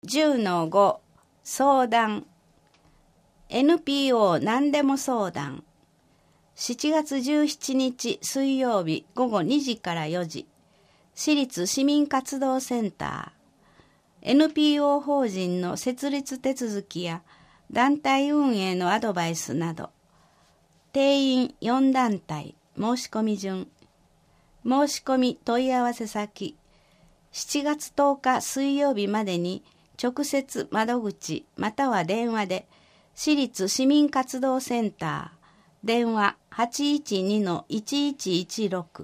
10-5 相談 NPO 何でも相談7月17日水曜日午後2時から4時私立市民活動センター NPO 法人の設立手続きや団体運営のアドバイスなど定員4団体申し込み順申し込み問い合わせ先7月10日水曜日までに直接窓口または電話で私立市民活動センター電話 812-1116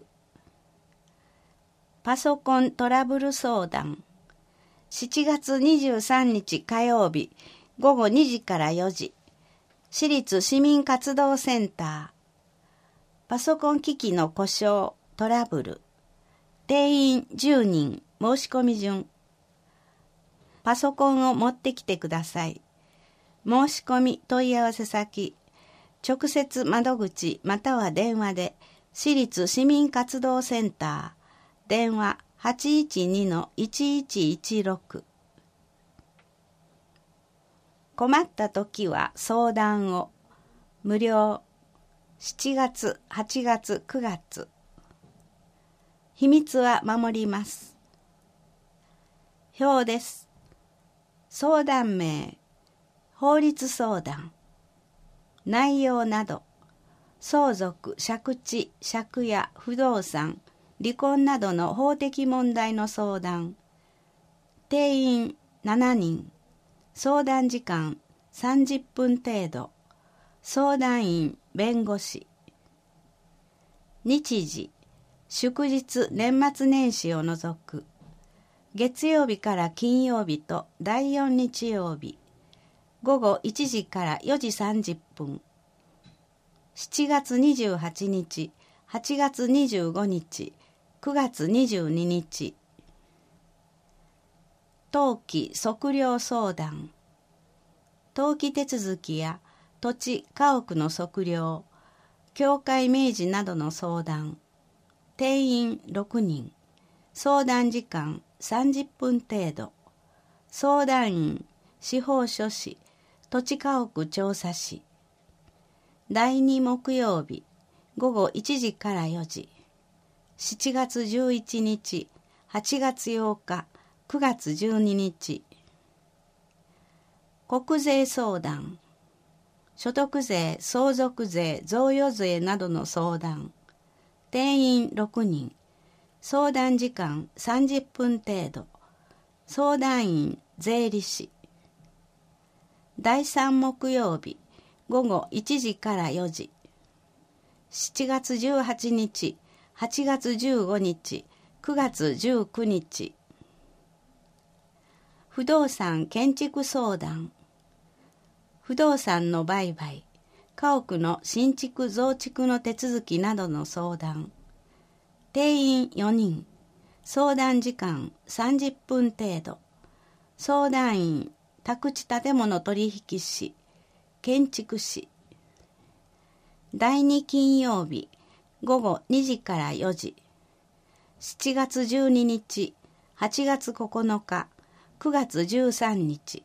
パソコントラブル相談7月23日火曜日午後2時から4時私立市民活動センターパソコン機器の故障トラブル定員10人申し込み順パソコンを持ってきてください。申し込み問い合わせ先直接窓口または電話で私立市民活動センター電話 812-1116 困った時は相談を無料7月8月9月秘密は守ります表です相談名法律相談内容など相続、借地、借家、不動産、離婚などの法的問題の相談定員7人相談時間30分程度相談員弁護士日時祝日年末年始を除く月曜日から金曜日と第4日曜日午後1時から4時30分7月28日8月25日9月22日登記測量相談登記手続きや土地家屋の測量教会明示などの相談定員6人相談時間30分程度相談員司法書士土地家屋調査士第2木曜日午後1時から4時7月11日8月8日9月12日国税相談所得税相続税贈与税などの相談定員6人相談時間30分程度相談員税理士第3木曜日午後1時から4時7月18日8月15日9月19日不動産建築相談不動産の売買家屋の新築増築の手続きなどの相談定員4人相談時間30分程度相談員宅地建物取引士建築士第2金曜日午後2時から4時7月12日8月9日9月13日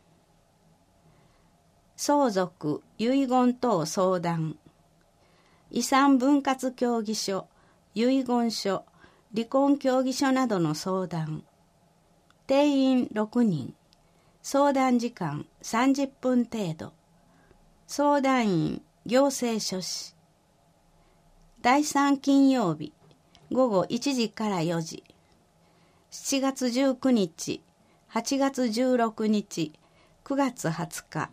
相続遺言等相談遺産分割協議書遺言書離婚協議書などの相談定員6人相談時間30分程度相談員行政書士第3金曜日午後1時から4時7月19日8月16日9月20日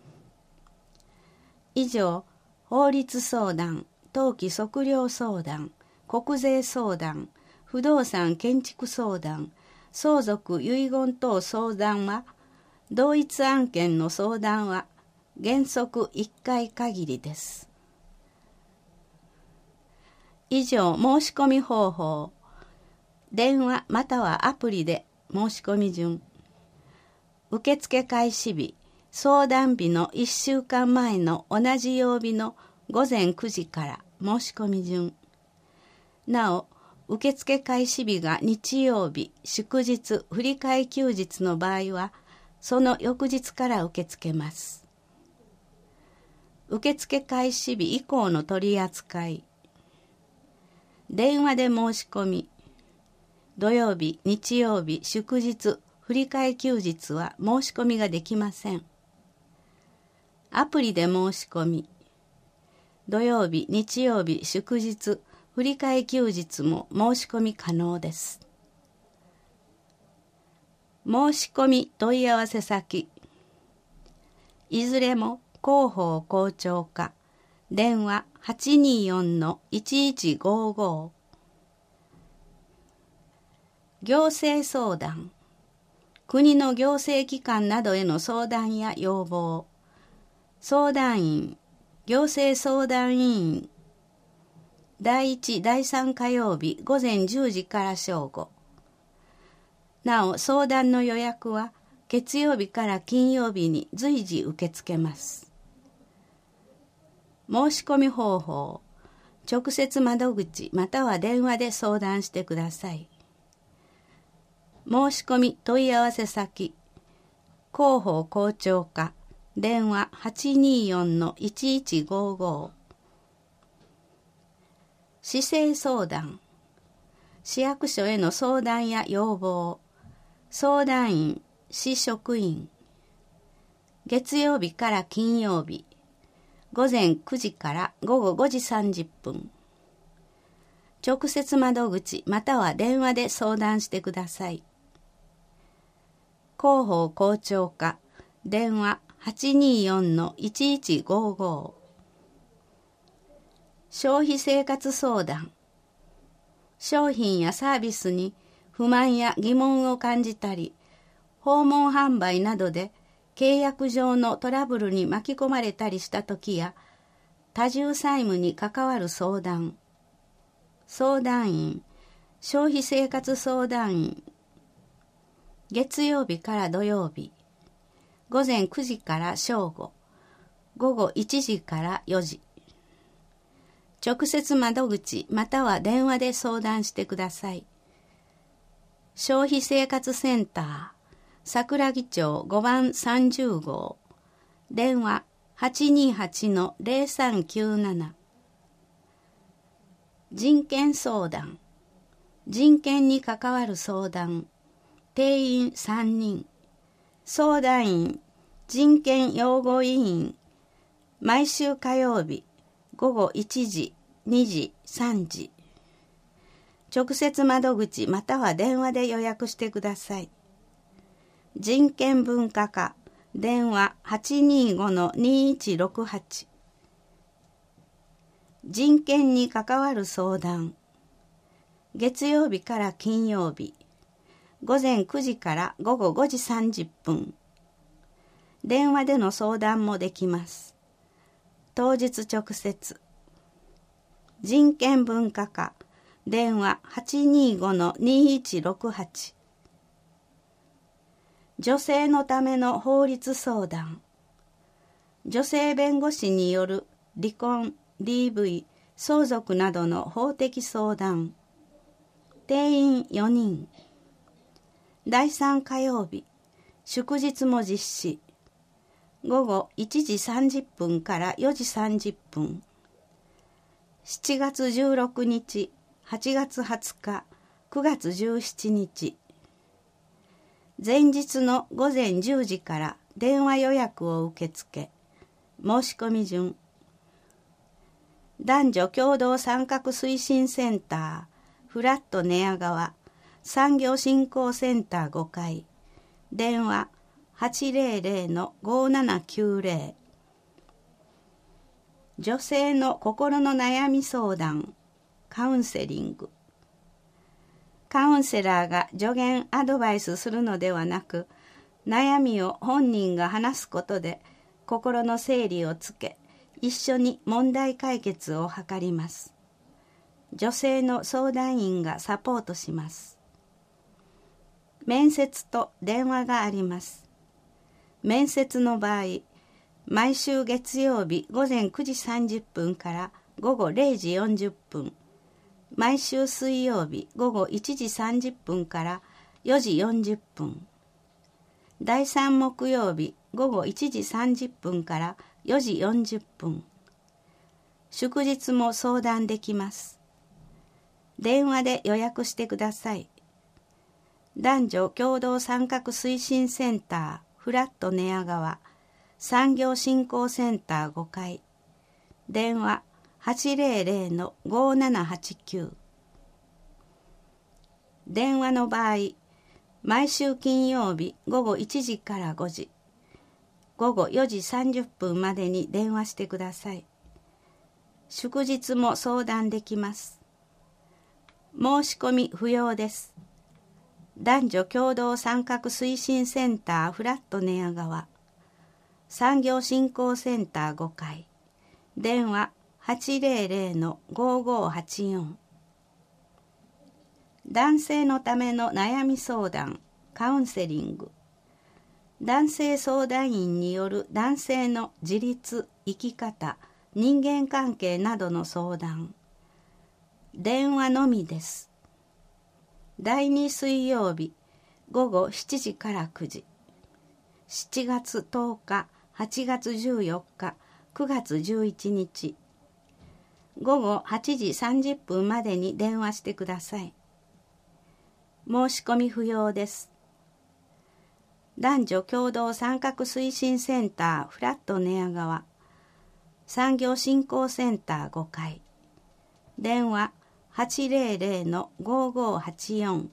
以上法律相談登記測量相談国税相談不動産建築相談相続遺言等相談は同一案件の相談は原則1回限りです。以上申し込み方法電話またはアプリで申し込み順受付開始日相談日の1週間前の同じ曜日の午前9時から申し込み順なお受付開始日が日曜日祝日振替休日の場合はその翌日から受け付けます。受付開始日以降の取り扱い。電話で申し込み。土曜日、日曜日、祝日、振り替え休日は申し込みができません。アプリで申し込み。土曜日、日曜日、祝日、振り替え休日も申し込み可能です。申し込み問い合わせ先。いずれも広報校長課、電話 824-1155。行政相談。国の行政機関などへの相談や要望。相談員、行政相談委員。第1、第3火曜日午前10時から正午。なお、相談の予約は月曜日から金曜日に随時受け付けます。申し込み方法。直接窓口または電話で相談してください。申し込み問い合わせ先。広報校長課、電話 824-1155。市政相談。市役所への相談や要望。相談員、市職員。月曜日から金曜日。午前9時から午後5時30分。直接窓口または電話で相談してください。広報校長課、電話 824-1155。消費生活相談。商品やサービスに不満や疑問を感じたり、訪問販売などで契約上のトラブルに巻き込まれたりしたときや、多重債務に関わる相談。相談員、消費生活相談員。月曜日から土曜日。午前9時から正午。午後1時から4時。直接窓口または電話で相談してください。消費生活センター、桜木町5番30号。電話 828-0397。人権相談。人権に関わる相談。定員3人。相談員、人権擁護委員。毎週火曜日、午後1時、2時、3時。直接窓口または電話で予約してください。人権文化課、電話 825-2168。人権に関わる相談。月曜日から金曜日。午前9時から午後5時30分。電話での相談もできます。当日直接。人権文化課、電話 825-2168。女性のための法律相談。女性弁護士による離婚、DV、相続などの法的相談。定員4人。第3火曜日、祝日も実施。午後1時30分から4時30分。7月16日、8月20日、9月17日。前日の午前10時から電話予約を受け付け。申し込み順。男女共同参画推進センター、フラット寝屋川、産業振興センター5階。電話 800-5790。女性の心の悩み相談、カウンセリング。カウンセラーが助言アドバイスするのではなく、悩みを本人が話すことで心の整理をつけ、一緒に問題解決を図ります。女性の相談員がサポートします。面接と電話があります。面接の場合、毎週月曜日午前9時30分から午後0時40分、毎週水曜日午後1時30分から4時40分。 第3木曜日午後1時30分から4時40分。祝日も相談できます。電話で予約してください。男女共同参画推進センターフラット寝屋川産業振興センター5階。電話 800-5789。電話の場合、毎週金曜日午後1時から5時、午後4時30分までに電話してください。祝日も相談できます。申し込み不要です。男女共同参画推進センターフラット寝屋川産業振興センター5階。電話 800-5584。男性のための悩み相談、カウンセリング。男性相談員による男性の自立、生き方、人間関係などの相談。電話のみです。第2水曜日午後7時から9時。7月10日、8月14日、9月11日。午後8時30分までに電話してください。申し込み不要です。男女共同参画推進センターフラット寝屋川産業振興センター5階。電話 800-5584。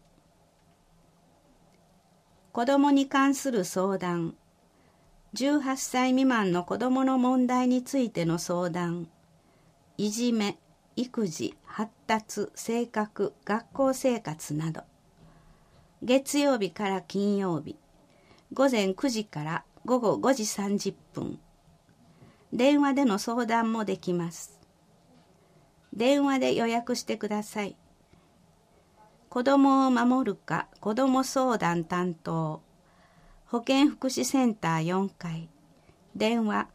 子どもに関する相談。18歳未満の子どもの問題についての相談。いじめ、育児、発達、性格、学校生活など。月曜日から金曜日、午前9時から午後5時30分。電話での相談もできます。電話で予約してください。子どもを守るか子ども相談担当。保健福祉センター4階。電話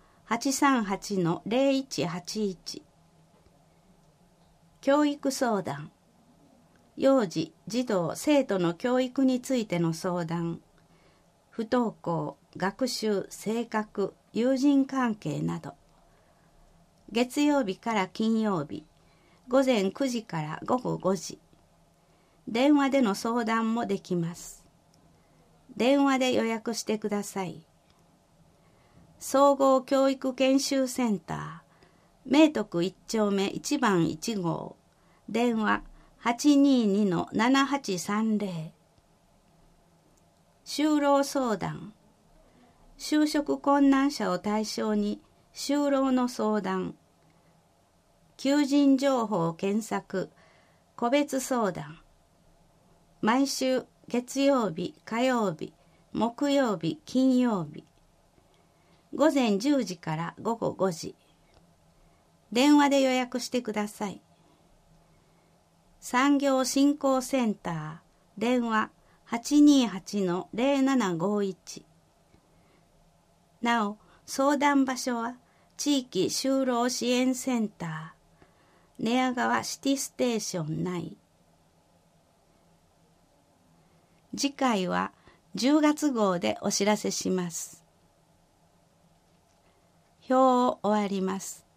838-0181。教育相談。幼児、児童、生徒の教育についての相談。不登校、学習、性格、友人関係など。月曜日から金曜日、午前9時から午後5時。電話での相談もできます。電話で予約してください。総合教育研修センター、明徳1丁目1番1号。電話822-7830。就労相談。就職困難者を対象に就労の相談。求人情報検索、個別相談。毎週月曜日、火曜日、木曜日、金曜日。午前10時から午後5時。電話で予約してください。産業振興センター、電話 828-0751。なお、相談場所は地域就労支援センター、寝屋川シティステーション内。次回は10月号でお知らせします。表を終わります。